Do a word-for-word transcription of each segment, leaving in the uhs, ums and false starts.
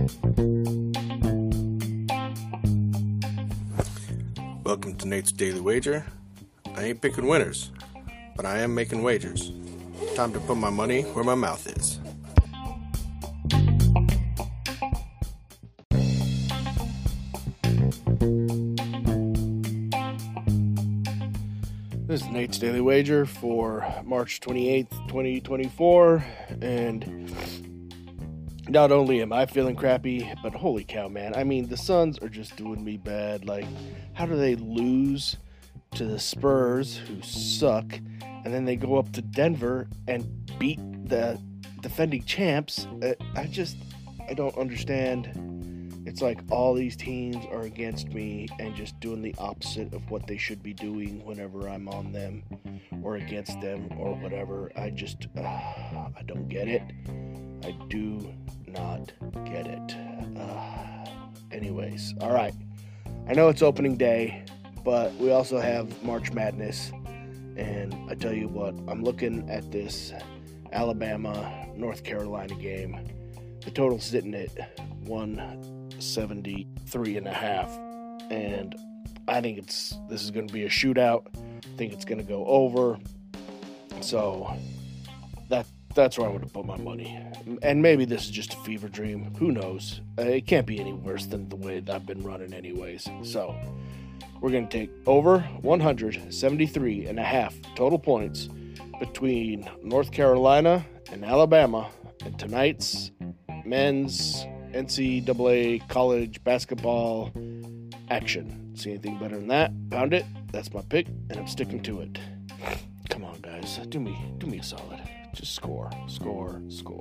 Welcome to Nate's Daily Wager. I ain't picking winners, but I am making wagers. Time to put my money where my mouth is. This is Nate's Daily Wager for March twenty-eighth, twenty twenty-four, and not only am I feeling crappy, but holy cow, man. I mean, the Suns are just doing me bad. Like, how do they lose to the Spurs, who suck, and then they go up to Denver and beat the defending champs? I just, I don't understand. It's like all these teams are against me and just doing the opposite of what they should be doing whenever I'm on them or against them or whatever. I just, uh, I don't get it. I do not get it. Uh, anyways, all right. I know it's opening day, but we also have March Madness. And I tell you what, I'm looking at this Alabama North Carolina game. The total's sitting at one seventy-three and a half, and I think it's this is going to be a shootout. I think it's going to go over, so that that's where I'm going to put my money. And maybe this is just a fever dream. Who knows? Uh, it can't be any worse than the way I've been running anyways. So we're going to take over one seventy-three and a half total points between North Carolina and Alabama in tonight's men's N C double A college basketball action. See anything better than that? Pound it. That's my pick, and I'm sticking to it. Come on, guys. Do me, do me a solid. Just score, score, score.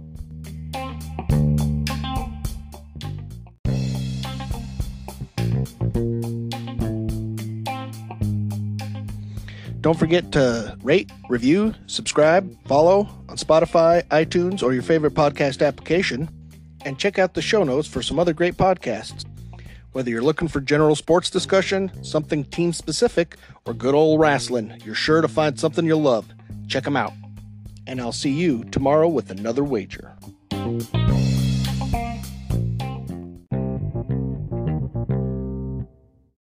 Don't forget to rate, review, subscribe, follow on Spotify, iTunes, or your favorite podcast application. And check out the show notes for some other great podcasts. Whether you're looking for general sports discussion, something team-specific, or good old wrestling, you're sure to find something you'll love. Check them out. And I'll see you tomorrow with another wager.